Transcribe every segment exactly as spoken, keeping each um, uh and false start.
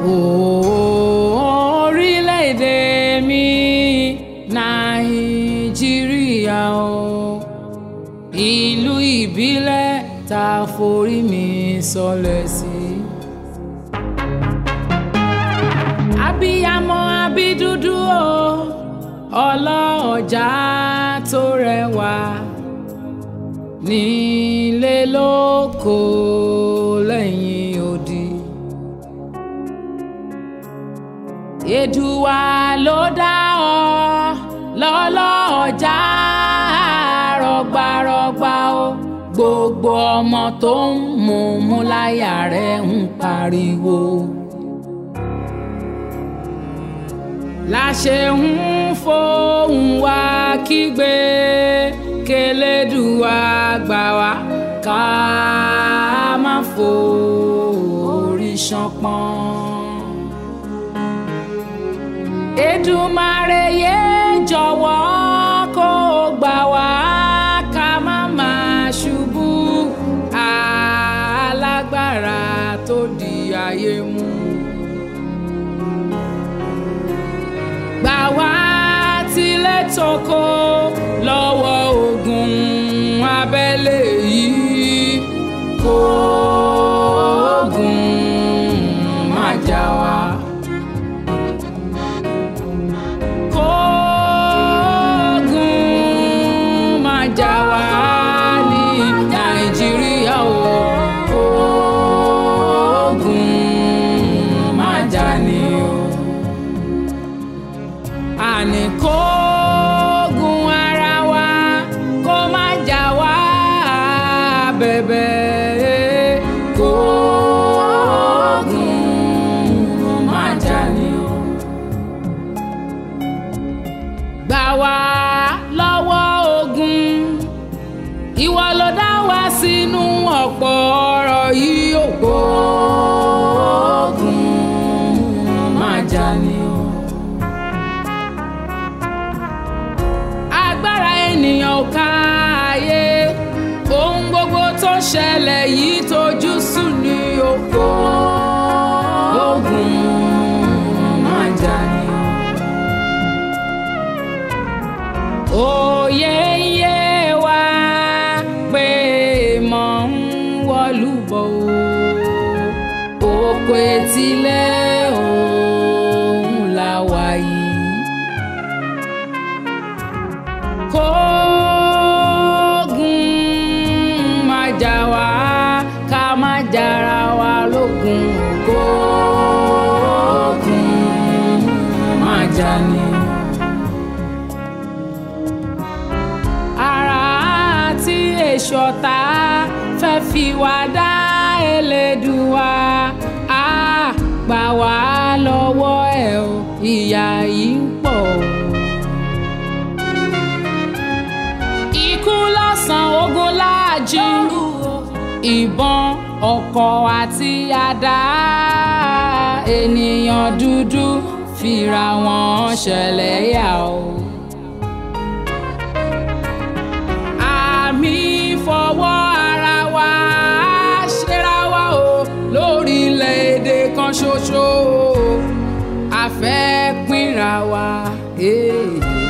orílẹ̀-èdè mi Nàìjíríà o, ìlú ìbílẹ̀ tá a forí mi sọlẹ̀ sí. Abiyamọ abídúdú o, ọlọ́ọ̀jà tó rẹwà, nílé lóko lẹ́yìn odi. Èdùà ló dá ọ lọ́lọ́ọ̀jà rọ̀gbàrọ̀gbà o, gbogbo ọmọ tó ń mú mú láyà rẹ̀ ń pariwo. Láṣẹ ń fohùn wá kígbe k'Ẹlẹ́dùà gbà wá ká má forí ṣánpọ́n. Èdùmàrè yé jọ̀wọ́ kó gbà wá ká má máa ṣubú alágbára tó di ayé mú. Gbà wá tilẹ̀ toko lọ́wọ́ ogun abẹ́lé yìí, kó ogun má jà wá. Kó ogun má jà wá ní Nàìjíríà o, kó ogun má jà ní o. Àní kógun ara wa kó má jà wá bẹ̀bẹ̀, kógun má jà ní o. Gbà wá lọ́wọ́ ogun, ìwọ ló dá wa sínú ọ̀pọ̀ ọ̀rọ̀ yìí o, kógun má jà ní o. Agbára ènìyàn ò ká ayé, ohun gbogbo tó ṣẹlẹ̀ yìí tójú sú ní oko, ogun má jà ní o. Òye ń yé wa pé mọ̀ ń wọ̀lú bọ̀ o, oko etílẹ̀ òun la wà yìí. Kógun má jà wá ká má jara wa lógun, kógun má jà ní. Ara tí èṣù ọ̀tá fẹ́ fi wá dá Ẹlẹ́dùà á gbà wá lọ́wọ́ ẹ̀ o, ìyà yìí ń pọ̀ o. Ikú lọ́sàn ogun láàjì, ìbọn ọ̀kọ̀ àti àdá, ènìyàn dúdú fira wọn ṣẹlẹ́yà o. Àmì fọwọ́ ara wa ṣera wa o, lórílẹ̀-èdè kan ṣoṣo a fẹ́ pínra wa. Hey.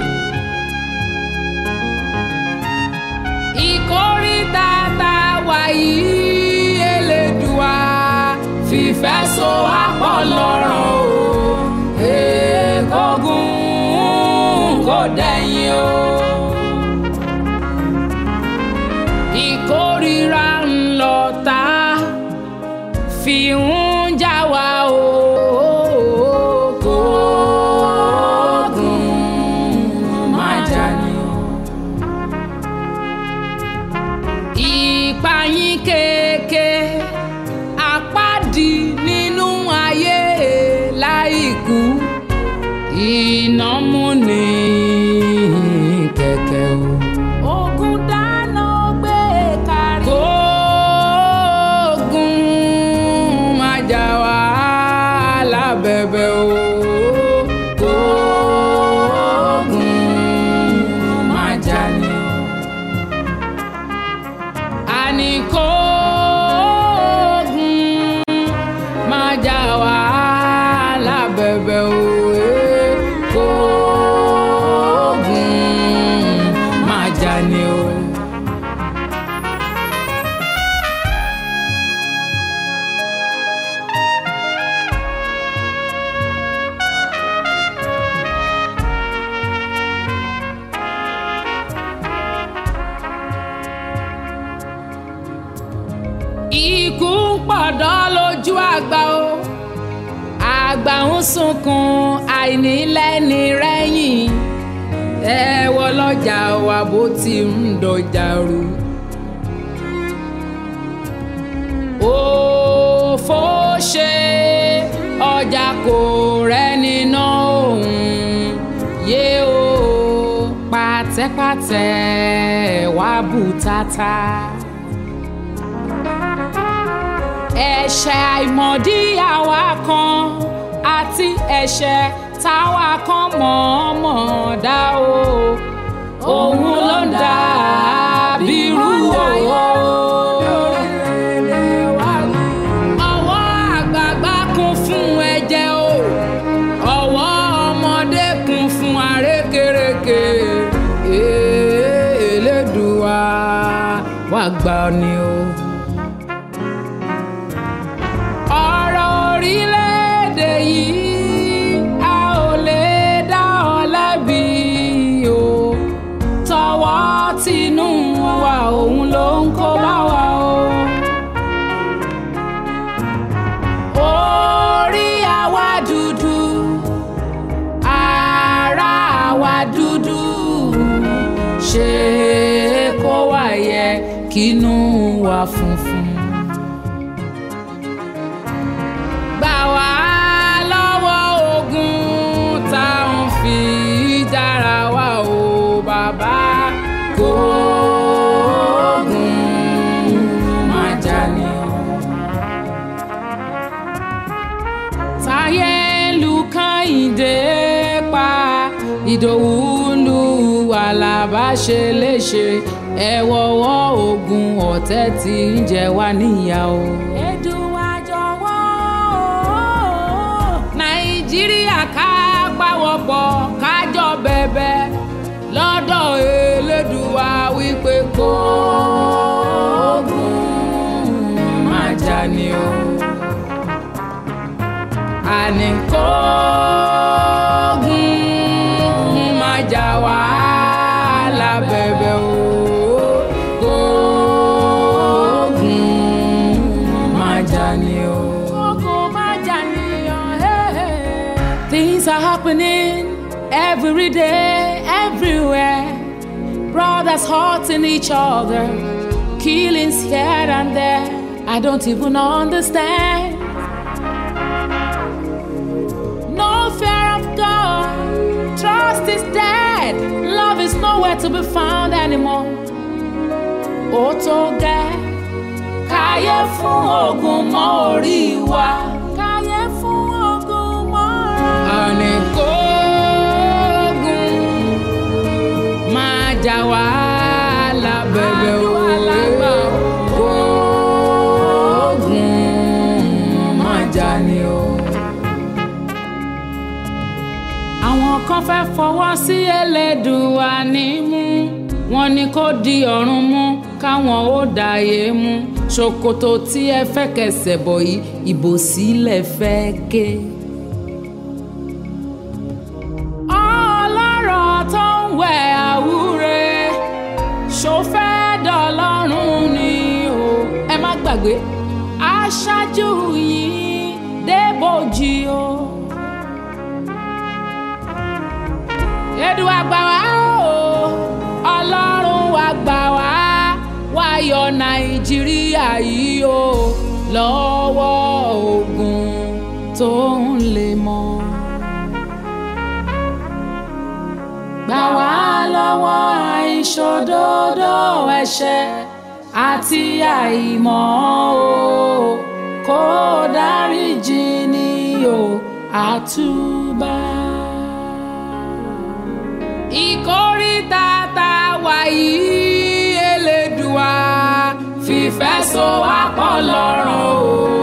Ìkóríta tá wà yìí, Ẹlẹ́dùà fìfẹ́ so wá pọ̀ lọ́rọ̀ o, kógun kò dẹ̀yìn o. Ìkórìíra ńlọ̀tá fi ń jà wá o, kógun má jà ní o. Ìpayín kéèké àpáàdì nínú ayé láìkú, iná mú ní kẹ̀kẹ́ o. Ogun dáná gbé kárí, kógun má jà wá lábẹ́bẹ́ o, kógun má jà ní o. Àní kógun má jà wá àgbà ń sunkún àìnílẹ́ni rẹ́yìn ẹ wọ lọ́jà wa bó ti ń dọjà rú. òfò ṣe ọjà kò rẹ́ni ná òun yé o pàtẹ́pàtẹ́ wá bùtátà. ẹ̀ṣẹ̀ àìmọ̀dí àwa kan àti ẹ̀ṣẹ̀ táwa kan mọ̀ọ́mọ̀ dá o òun ló ń dà bírú o. ọwọ́ àgbààgbà kún fún ẹ̀jẹ̀ o ọwọ́ ọmọdé kún fún àrékérekè Elédùà wá gbà ni o. ọ̀rọ̀ orílẹ̀-èdè yìí a ò lè dá ọ lẹ́bi o tọwọ́ tinú wa òun ló ń kó bá wa o. orí àwa dúdú ara àwa dúdú ṣe kó wá yẹ kínú wa funfun. gbà wá lọ́wọ́ ogun tá à ń fi dára wa o bàbá kó ogun má jà ní o. táyé lu Kẹ́hìndé pa Ìdòwú lu Àlàbá ṣe léṣe ẹ wọ́wọ́ ogun ọ̀tẹ̀ tí ń jẹ wá níyà o. Èdùà jọ̀wọ́ Nàìjíríà ká pawọ́pọ̀ kájọ bẹ̀bẹ̀ lọ́dọ̀ Elédùà wípé kó ogun má jà ní o. àní kó ogun má jà wá lábẹ́bẹ̀ o. kó ogun má jà ní o. ogun má jà ní o. Things are happening every day, everywhere. Brothers hurting each other, killings here and there. I don't even understand. No fear of God, trust is dead. Love is nowhere to be found anymore. Ó tó gẹ́, káyé fún ogun mọ́ orí wa. Káyé fún ogun mọ́ orí wa. àní kó ogun má jà wá lábẹ́bẹ̀ o. kó ogun má jà ní o. àwọn kan fẹ́ fọwọ́ sí Elédùà nímú wọn ni kó di ọ̀run mú káwọn ó dàyé mú ṣòkòtò tí ẹ fẹ́ kẹsẹ̀ bọ̀ yìí ìbò sílẹ̀ fẹ́ ké. ọlọ́rọ̀ tó ń wẹ̀ àwúre ṣó fẹ́ dọ̀lọ́run ni o. ẹ má gbàgbé aṣáájú yìí débòjì o. Èdùà gbà wá o ọlọ́run wa gbà wá wá yọ Nàìjíríà yìí o lọ́wọ́ ogun tó ń lé mọ́. gbà wá lọ́wọ́ àìṣòdodo ẹ̀ṣẹ̀ àti àìmọ̀ o kó dáríjì ni o àtúbà. ìkórìtà tá a wà yìí Elédùà fìfẹ́ so wá pọ̀ lọ́rùn o.